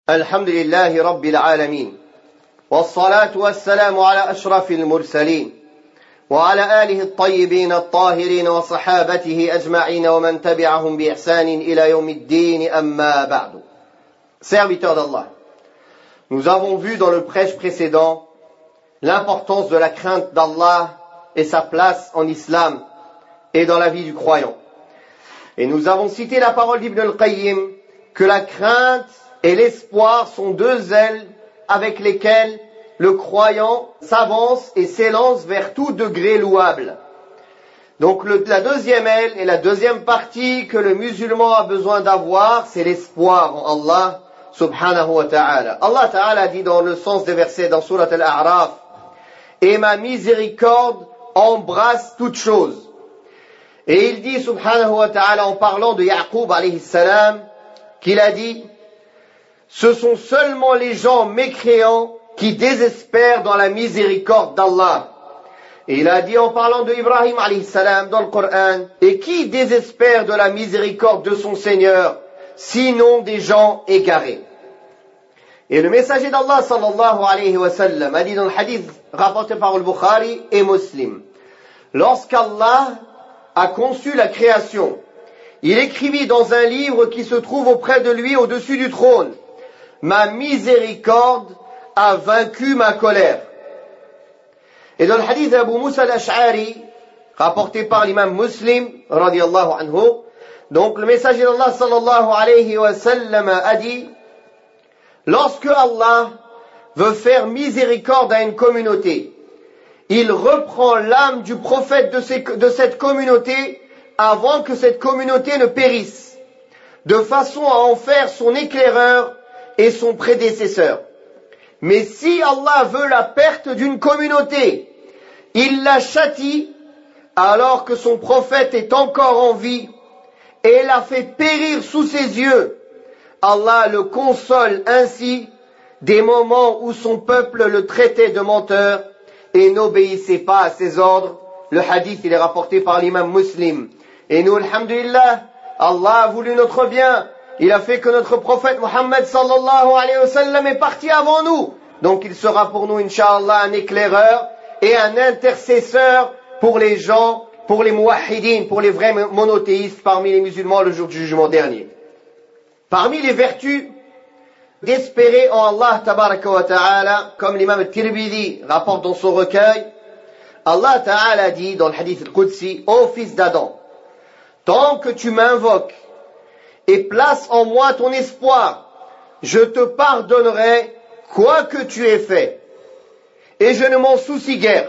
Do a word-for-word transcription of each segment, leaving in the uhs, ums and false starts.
الحمد لله رب العالمين والصلاة والسلام على أشرف المرسلين وعلى آله الطيبين الطاهرين وصحابته أجمعين ومن تبعهم بإحسان إلى يوم الدين أما بعد. Serviteurs d'Allah, nous avons vu dans le prêche précédent l'importance de la crainte d'Allah et sa place en islam et dans la vie du croyant. Et nous avons cité la parole d'Ibn al-Qayyim que la crainte et l'espoir sont deux ailes avec lesquelles le croyant s'avance et s'élance vers tout degré louable. Donc le, la deuxième aile et la deuxième partie que le musulman a besoin d'avoir, c'est l'espoir en Allah subhanahu wa ta'ala. Allah ta'ala dit dans le sens des versets dans Surat al-A'raf, « Et ma miséricorde embrasse toutes choses. » Et il dit subhanahu wa ta'ala en parlant de Ya'qub alayhi salam, qu'il a dit, ce sont seulement les gens mécréants qui désespèrent dans la miséricorde d'Allah. Et il a dit en parlant de Ibrahim alayhi salam dans le Coran, et qui désespère de la miséricorde de son Seigneur, sinon des gens égarés. Et le messager d'Allah sallallahu alayhi wa sallam a dit dans le hadith rapporté par al-Bukhari et Muslim, lorsqu'Allah a conçu la création, il écrivit dans un livre qui se trouve auprès de lui au-dessus du trône, ma miséricorde a vaincu ma colère. Et dans le hadith d'Abu Musa al-Ash'ari, rapporté par l'imam Muslim, radiyallahu anhu, donc le messager d'Allah sallallahu alayhi wa sallam a dit, lorsque Allah veut faire miséricorde à une communauté, il reprend l'âme du prophète de, ces, de cette communauté avant que cette communauté ne périsse, de façon à en faire son éclaireur et son prédécesseur. Mais si Allah veut la perte d'une communauté, il la châtie alors que son prophète est encore en vie et la fait périr sous ses yeux. Allah le console ainsi des moments où son peuple le traitait de menteur et n'obéissait pas à ses ordres. Le hadith il est rapporté par l'imam Muslim. Et nous, alhamdulillah, Allah a voulu notre bien. Il a fait que notre prophète Muhammad sallallahu alayhi wa sallam est parti avant nous. Donc il sera pour nous, incha'Allah, un éclaireur et un intercesseur pour les gens, pour les muwahhidines, pour les vrais monothéistes parmi les musulmans le jour du jugement dernier. Parmi les vertus d'espérer en Allah tabaraka wa ta'ala, comme l'imam al-Tirmidhi rapporte dans son recueil, Allah ta'ala dit dans le hadith al-Qudsi, ô fils d'Adam, tant que tu m'invoques et place en moi ton espoir, je te pardonnerai quoi que tu aies fait, et je ne m'en soucie guère.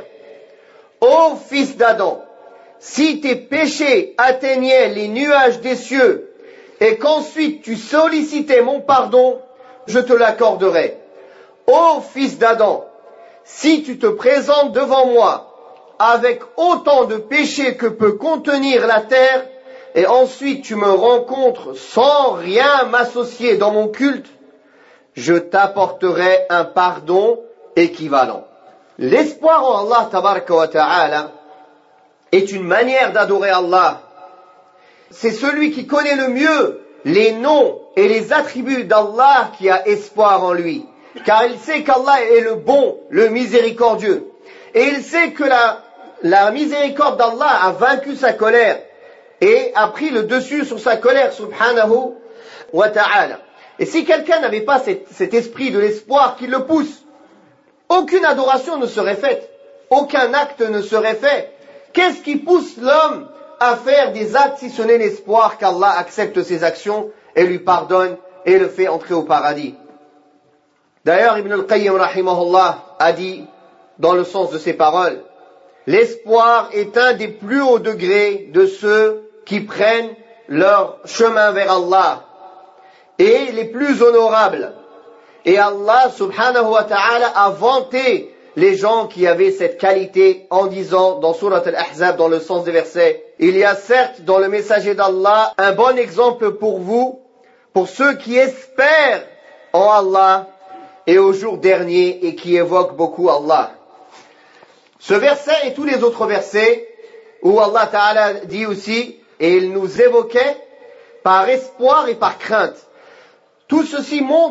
Ô fils d'Adam, si tes péchés atteignaient les nuages des cieux, et qu'ensuite tu sollicitais mon pardon, je te l'accorderai. Ô fils d'Adam, si tu te présentes devant moi avec autant de péchés que peut contenir la terre, et ensuite tu me rencontres sans rien m'associer dans mon culte, je t'apporterai un pardon équivalent. L'espoir en Allah tabaraka wa ta'ala est une manière d'adorer Allah. C'est celui qui connaît le mieux les noms et les attributs d'Allah qui a espoir en lui. Car il sait qu'Allah est le bon, le miséricordieux. Et il sait que la, la miséricorde d'Allah a vaincu sa colère et a pris le dessus sur sa colère, subhanahu wa ta'ala. Et si quelqu'un n'avait pas cet, cet esprit de l'espoir qui le pousse, aucune adoration ne serait faite, aucun acte ne serait fait. Qu'est-ce qui pousse l'homme à faire des actes si ce n'est l'espoir qu'Allah accepte ses actions et lui pardonne et le fait entrer au paradis? D'ailleurs, Ibn al-Qayyim rahimahullah a dit, dans le sens de ses paroles, l'espoir est un des plus hauts degrés de ceux qui prennent leur chemin vers Allah et les plus honorables. Et Allah subhanahu wa ta'ala a vanté les gens qui avaient cette qualité en disant dans Surat al-Ahzab, dans le sens des versets, il y a certes dans le messager d'Allah un bon exemple pour vous, pour ceux qui espèrent en Allah et au jour dernier et qui évoquent beaucoup Allah. Ce verset et tous les autres versets où Allah Ta'ala dit aussi, et il nous évoquait par espoir et par crainte. Tout ceci montre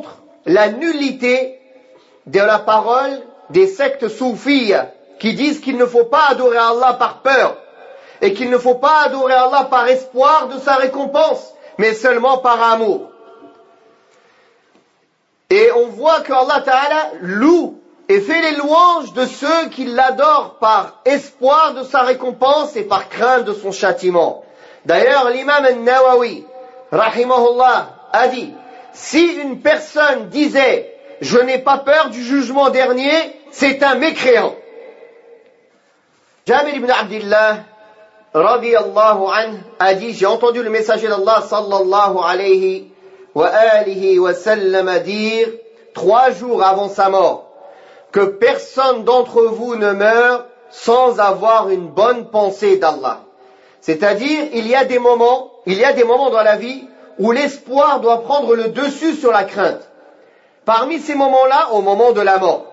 la nullité de la parole des sectes soufis qui disent qu'il ne faut pas adorer Allah par peur et qu'il ne faut pas adorer Allah par espoir de sa récompense, mais seulement par amour. Et on voit que Allah Ta'ala loue et fait les louanges de ceux qui l'adorent par espoir de sa récompense et par crainte de son châtiment. D'ailleurs, l'imam al-Nawawi, rahimahullah, a dit, si une personne disait « je n'ai pas peur du jugement dernier », c'est un mécréant. Jabir ibn Abdillah, radiyallahu anhu, a dit, j'ai entendu le messager d'Allah, sallallahu alayhi wa alihi wa sallam, dire, trois jours avant sa mort, que personne d'entre vous ne meurt sans avoir une bonne pensée d'Allah. C'est-à-dire, il y a des moments, il y a des moments dans la vie où l'espoir doit prendre le dessus sur la crainte. Parmi ces moments-là, au moment de la mort.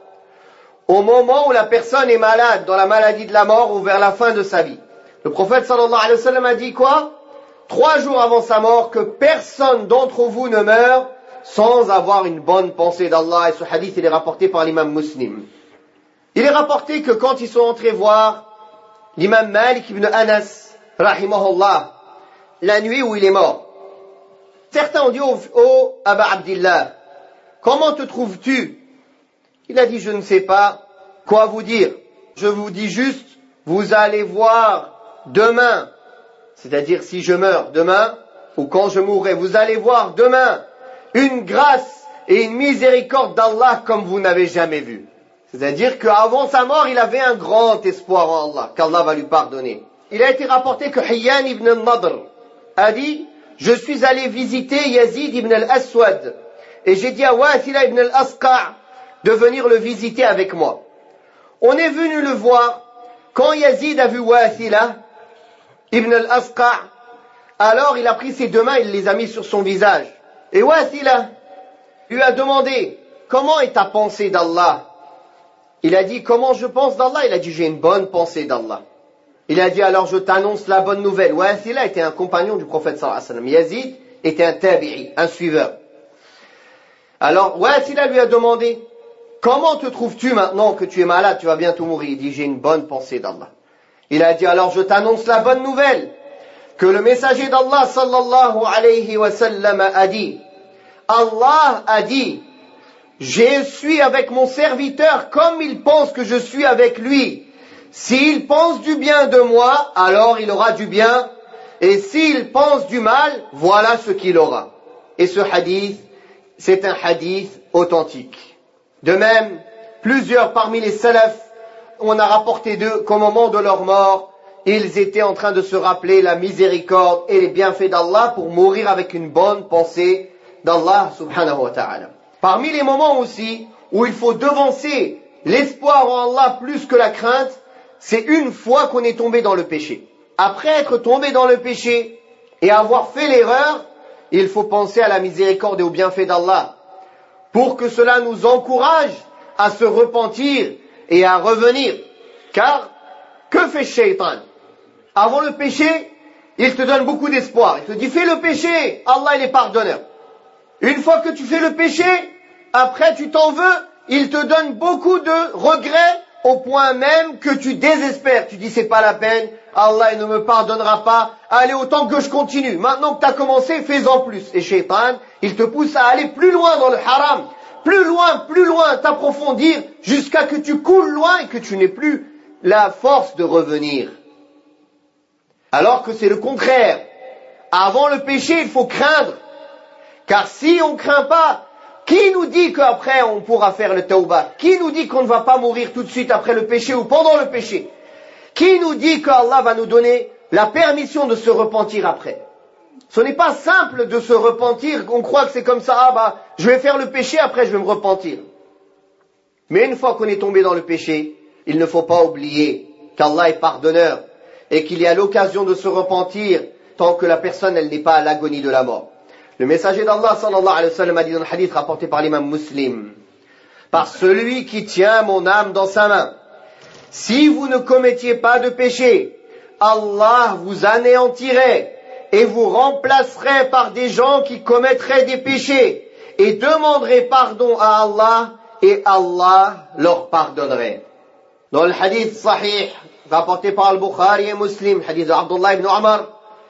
Au moment où la personne est malade, dans la maladie de la mort ou vers la fin de sa vie. Le prophète sallallahu alayhi wa sallam a dit quoi? Trois jours avant sa mort, que personne d'entre vous ne meurt sans avoir une bonne pensée d'Allah. Et ce hadith, il est rapporté par l'imam Muslim. Il est rapporté que quand ils sont entrés voir l'imam Malik ibn Anas, rahimahullah, la nuit où il est mort, certains ont dit au, au Aba Abdillah, comment te trouves-tu? Il a dit, je ne sais pas quoi vous dire. Je vous dis juste, vous allez voir demain, c'est-à-dire si je meurs demain, ou quand je mourrai, vous allez voir demain une grâce et une miséricorde d'Allah comme vous n'avez jamais vu. C'est-à-dire qu'avant sa mort, il avait un grand espoir en Allah, qu'Allah va lui pardonner. Il a été rapporté que Hayyan ibn al-Nadr a dit, je suis allé visiter Yazid ibn al-Aswad, et j'ai dit à Wathila ibn al-Asqa' de venir le visiter avec moi. On est venu le voir, quand Yazid a vu Wathila ibn al-Asqa', alors il a pris ses deux mains, il les a mis sur son visage. Et Wathila lui a demandé, comment est ta pensée d'Allah? Il a dit, comment je pense d'Allah? Il a dit, j'ai une bonne pensée d'Allah. Il a dit, alors je t'annonce la bonne nouvelle. Wathila était un compagnon du prophète sallallahu alayhi wa sallam. Yazid était un tabi'i, un suiveur. Alors Wathila lui a demandé, comment te trouves-tu maintenant que tu es malade, tu vas bientôt mourir? Il dit, j'ai une bonne pensée d'Allah. Il a dit, alors je t'annonce la bonne nouvelle, que le messager d'Allah sallallahu alayhi wa sallam a dit, Allah a dit, je suis avec mon serviteur comme il pense que je suis avec lui. S'il pense du bien de moi, alors il aura du bien, et s'il pense du mal, voilà ce qu'il aura. Et ce hadith, c'est un hadith authentique. De même, plusieurs parmi les salafs, on a rapporté d'eux qu'au moment de leur mort, ils étaient en train de se rappeler la miséricorde et les bienfaits d'Allah pour mourir avec une bonne pensée d'Allah subhanahu wa ta'ala. Parmi les moments aussi où il faut devancer l'espoir en Allah plus que la crainte, c'est une fois qu'on est tombé dans le péché. Après être tombé dans le péché et avoir fait l'erreur, il faut penser à la miséricorde et au bienfait d'Allah pour que cela nous encourage à se repentir et à revenir. Car, que fait Shaitan? Avant le péché, il te donne beaucoup d'espoir. Il te dit, fais le péché, Allah il est pardonneur. Une fois que tu fais le péché, après tu t'en veux, il te donne beaucoup de regrets au point même que tu désespères. Tu dis, c'est pas la peine, Allah il ne me pardonnera pas, allez autant que je continue. Maintenant que tu as commencé, fais-en plus. Et Shaitan, il te pousse à aller plus loin dans le haram, plus loin, plus loin, t'approfondir, jusqu'à que tu coules loin et que tu n'aies plus la force de revenir. Alors que c'est le contraire. Avant le péché, il faut craindre. Car si on ne craint pas, qui nous dit qu'après on pourra faire le tawbah? Qui nous dit qu'on ne va pas mourir tout de suite après le péché ou pendant le péché? Qui nous dit qu'Allah va nous donner la permission de se repentir après? Ce n'est pas simple de se repentir, on croit que c'est comme ça, ah bah, je vais faire le péché, après je vais me repentir. Mais une fois qu'on est tombé dans le péché, il ne faut pas oublier qu'Allah est pardonneur et qu'il y a l'occasion de se repentir tant que la personne elle n'est pas à l'agonie de la mort. Le messager d'Allah sallallahu alayhi wa sallam a dit dans le hadith rapporté par l'imam Muslim, par celui qui tient mon âme dans sa main, si vous ne commettiez pas de péché, Allah vous anéantirait et vous remplacerait par des gens qui commettraient des péchés et demanderaient pardon à Allah et Allah leur pardonnerait. Dans le hadith sahih rapporté par Al-Bukhari et Muslim, hadith d'Abdullah ibn Umar,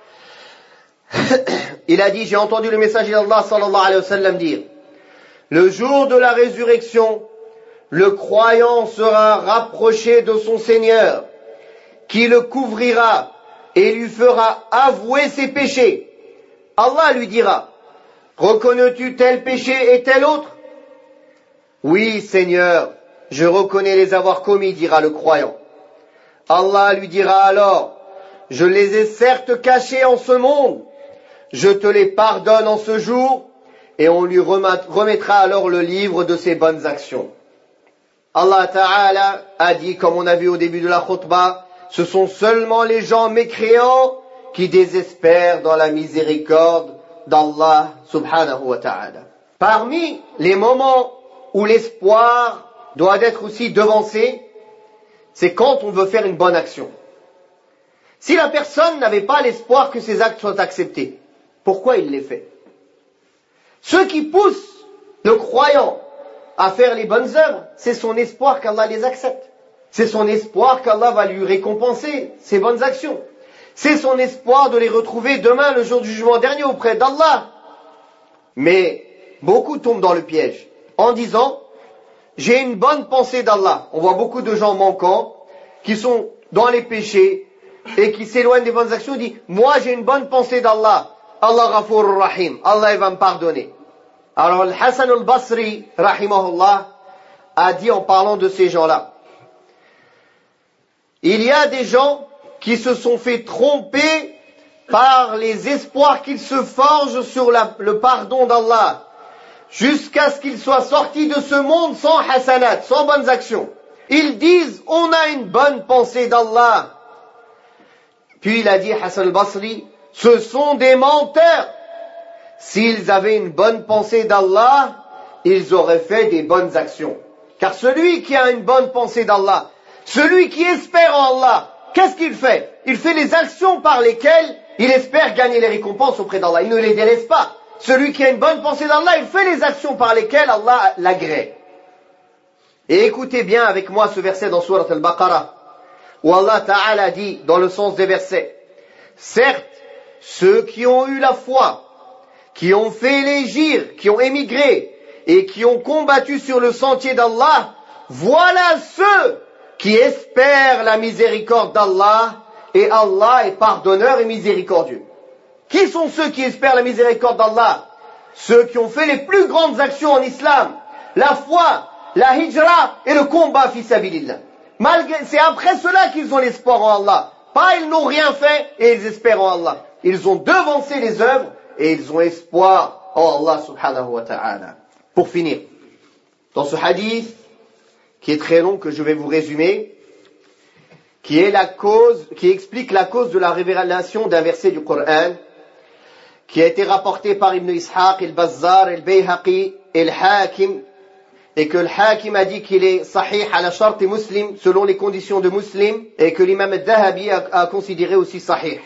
il a dit, j'ai entendu le messager d'Allah sallallahu alayhi wa sallam dire, le jour de la résurrection, le croyant sera rapproché de son Seigneur, qui le couvrira et lui fera avouer ses péchés. Allah lui dira, reconnais-tu tel péché et tel autre? Oui, Seigneur, je reconnais les avoir commis, dira le croyant. Allah lui dira alors, je les ai certes cachés en ce monde, je te les pardonne en ce jour, et on lui remettra alors le livre de ses bonnes actions. Allah Ta'ala a dit, comme on a vu au début de la khutbah, ce sont seulement les gens mécréants qui désespèrent dans la miséricorde d'Allah Subhanahu wa Ta'ala. Parmi les moments où l'espoir doit être aussi devancé, c'est quand on veut faire une bonne action. Si la personne n'avait pas l'espoir que ses actes soient acceptés, pourquoi il les fait? Ceux qui poussent le croyant à faire les bonnes œuvres, c'est son espoir qu'Allah les accepte. C'est son espoir qu'Allah va lui récompenser ses bonnes actions. C'est son espoir de les retrouver demain, le jour du jugement dernier, auprès d'Allah. Mais beaucoup tombent dans le piège en disant, j'ai une bonne pensée d'Allah. On voit beaucoup de gens manquants qui sont dans les péchés et qui s'éloignent des bonnes actions et disent, moi j'ai une bonne pensée d'Allah. Allah Ghafur Rahim. Allah il va me pardonner. Alors le Hassan al-Basri, rahimahullah, a dit en parlant de ces gens-là, il y a des gens qui se sont fait tromper par les espoirs qu'ils se forgent sur la, le pardon d'Allah, jusqu'à ce qu'ils soient sortis de ce monde sans hasanat, sans bonnes actions. Ils disent, on a une bonne pensée d'Allah. Puis il a dit, Hassan al-Basri, ce sont des menteurs. S'ils avaient une bonne pensée d'Allah, ils auraient fait des bonnes actions. Car celui qui a une bonne pensée d'Allah, celui qui espère en Allah, qu'est-ce qu'il fait? Il fait les actions par lesquelles il espère gagner les récompenses auprès d'Allah. Il ne les délaisse pas. Celui qui a une bonne pensée d'Allah, il fait les actions par lesquelles Allah l'agrée. Et écoutez bien avec moi ce verset dans Surat al-Baqarah, où Allah Ta'ala dit, dans le sens des versets, certes, ceux qui ont eu la foi, qui ont fait l'hégire, qui ont émigré, et qui ont combattu sur le sentier d'Allah, voilà ceux qui espèrent la miséricorde d'Allah, et Allah est pardonneur et miséricordieux. Qui sont ceux qui espèrent la miséricorde d'Allah? Ceux qui ont fait les plus grandes actions en islam, la foi, la hijra et le combat fi sabilillah. Malgré, c'est après cela qu'ils ont l'espoir en Allah. Pas ils n'ont rien fait et ils espèrent en Allah. Ils ont devancé les œuvres et ils ont espoir en Allah subhanahu wa ta'ala. Pour finir, dans ce hadith, qui est très long, que je vais vous résumer, qui est la cause, qui explique la cause de la révélation d'un verset du Coran, qui a été rapporté par Ibn Ishaq, al-Bazzar, al-Bayhaqi et al-Hakim, et que le Hakim a dit qu'il est sahih à la charte muslim, selon les conditions de muslim, et que l'imam al-Dahabi a, a considéré aussi sahih.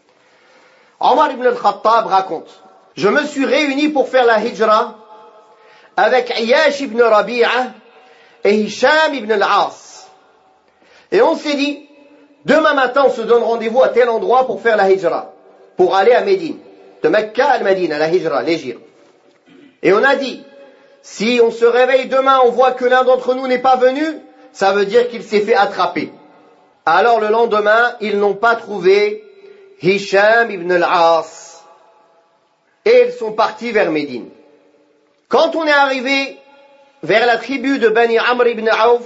Omar ibn al-Khattab raconte, je me suis réuni pour faire la hijra avec Iyash ibn Rabi'a et Hisham ibn al-As. Et on s'est dit, demain matin on se donne rendez-vous à tel endroit pour faire la hijra, pour aller à Médine, de Mecca à Médine, à la hijra, l'hégire. Et on a dit, si on se réveille demain, on voit que l'un d'entre nous n'est pas venu, ça veut dire qu'il s'est fait attraper. Alors le lendemain, ils n'ont pas trouvé Hisham ibn al-As. Et ils sont partis vers Médine. Quand on est arrivé vers la tribu de Bani Amr ibn Auf,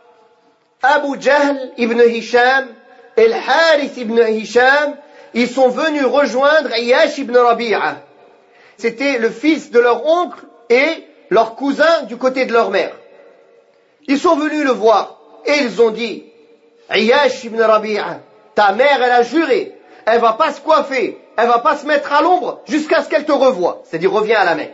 Abu Jahl ibn Hisham et el Harith ibn Hisham, ils sont venus rejoindre Iyash ibn Rabi'a. C'était le fils de leur oncle et leur cousin du côté de leur mère. Ils sont venus le voir et ils ont dit, Iyash ibn Rabi'a, ta mère elle a juré, elle va pas se coiffer, elle va pas se mettre à l'ombre jusqu'à ce qu'elle te revoie. C'est-à-dire reviens à la Mecque.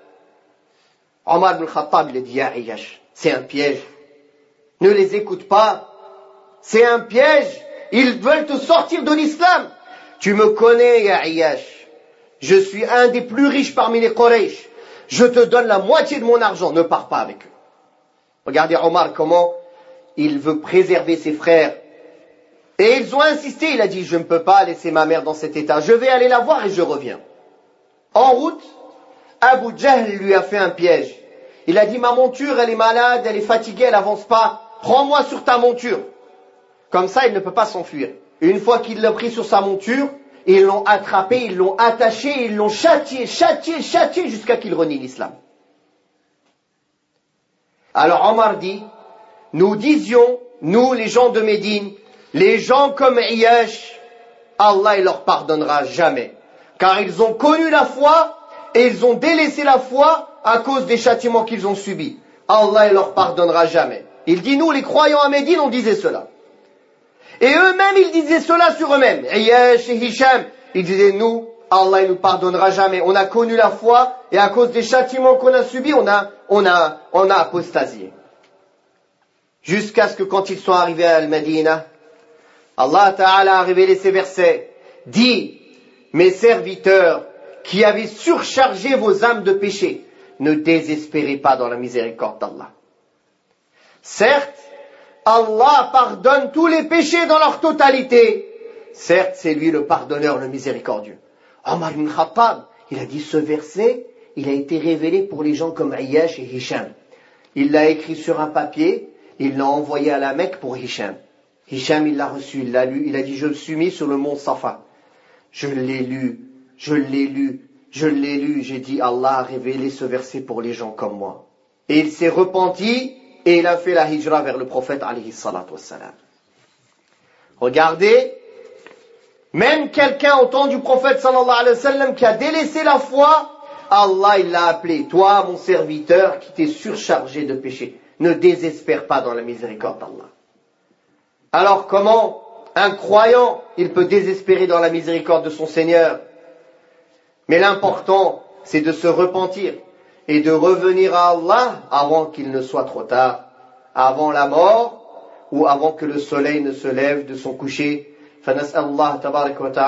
Omar ibn Khattab il a dit, ya Iyash, c'est un piège. Ne les écoute pas. C'est un piège. Ils veulent te sortir de l'islam. Tu me connais, ya Iyash. Je suis un des plus riches parmi les Quraysh. je te donne la moitié de mon argent, ne pars pas avec eux. Regardez Omar comment il veut préserver ses frères. Et ils ont insisté, il a dit, je ne peux pas laisser ma mère dans cet état, je vais aller la voir et je reviens. En route, Abu Jahl lui a fait un piège. Il a dit, ma monture, elle est malade, elle est fatiguée, elle n'avance pas, prends-moi sur ta monture. Comme ça, il ne peut pas s'enfuir. Et une fois qu'il l'a pris sur sa monture, ils l'ont attrapé, ils l'ont attaché, ils l'ont châtié, châtié, châtié, jusqu'à qu'il renie l'islam. Alors Omar dit, nous disions, nous les gens de Médine, les gens comme Iyash, Allah il leur pardonnera jamais. Car ils ont connu la foi et ils ont délaissé la foi à cause des châtiments qu'ils ont subis. Allah il leur pardonnera jamais. Il dit, nous les croyants à Médine, on disait cela. Et eux-mêmes, ils disaient cela sur eux-mêmes. Iyash et Hisham, ils disaient, nous, Allah il nous pardonnera jamais. On a connu la foi et à cause des châtiments qu'on a subis, on a, on a, on a apostasié. Jusqu'à ce que quand ils sont arrivés à Al-Madinah, Allah Ta'ala a révélé ces versets. Dis, mes serviteurs qui avez surchargé vos âmes de péché, ne désespérez pas dans la miséricorde d'Allah. Certes, Allah pardonne tous les péchés dans leur totalité. Certes, c'est lui le pardonneur, le miséricordieux. Omar ibn Khattab, il a dit ce verset, il a été révélé pour les gens comme Iyash et Hisham. Il l'a écrit sur un papier, il l'a envoyé à la Mecque pour Hisham. Hisham, il l'a reçu, il l'a lu, il a dit, je me suis mis sur le mont Safa. Je l'ai lu, je l'ai lu, je l'ai lu, j'ai dit, Allah a révélé ce verset pour les gens comme moi. Et il s'est repenti, et il a fait la hijra vers le prophète, alayhi salatu wassalam. Regardez, même quelqu'un au temps du prophète, sallallahu alayhi wa sallam, qui a délaissé la foi, Allah, il l'a appelé, toi, mon serviteur, qui t'es surchargé de péché. Ne désespère pas dans la miséricorde d'Allah. Alors comment un croyant, il peut désespérer dans la miséricorde de son Seigneur? Mais l'important, c'est de se repentir et de revenir à Allah avant qu'il ne soit trop tard, avant la mort ou avant que le soleil ne se lève de son coucher. فنسأل الله تبارك وتعالى